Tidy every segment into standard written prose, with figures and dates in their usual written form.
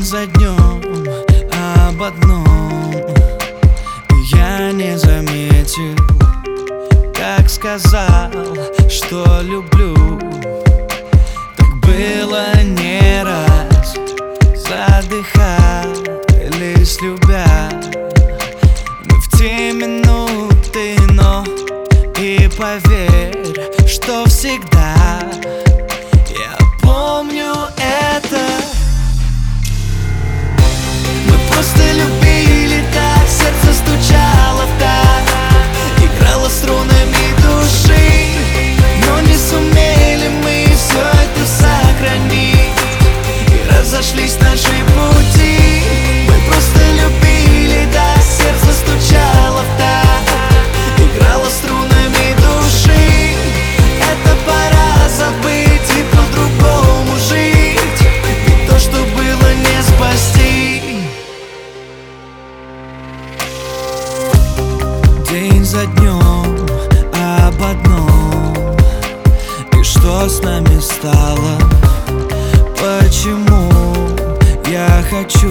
за днем об одном я не заметил, как сказал, что люблю. Так было не раз, задыхались, любя мы в те минуты, но и поверь, что всегда я помню это. Мы просто любили так, сердце стучало в такт, играло струнами души, но не сумели мы все это сохранить, и разошлись наши пути. Мы просто любили так, сердце стучало в такт, играло струнами души. Это пора забыть и по-другому жить, ведь то, что было, не спасти. День за днем об одном, и что с нами стало? Почему я хочу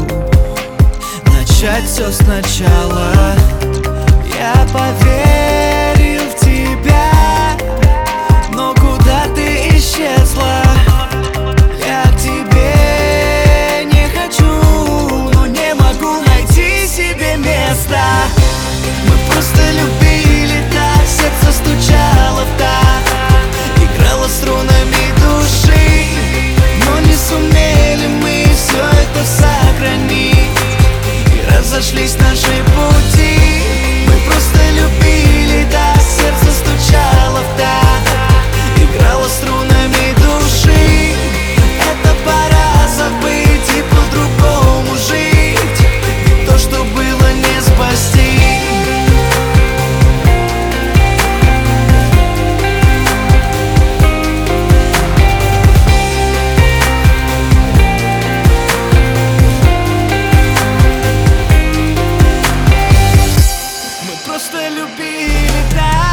начать все сначала? Я поверил в тебя, но куда ты исчезла? Я к тебе не хочу, но не могу найти себе места. Мы просто любили так, сердце стучало в такт, играло струнами души, но не сумели мы все это сохранить, и разошлись наши пути. Мы просто любили так, сердце стучало в такт, играло струнами души. Это пора забыть и по-другому жить, ведь то, что было, не спасти. Просто любили так.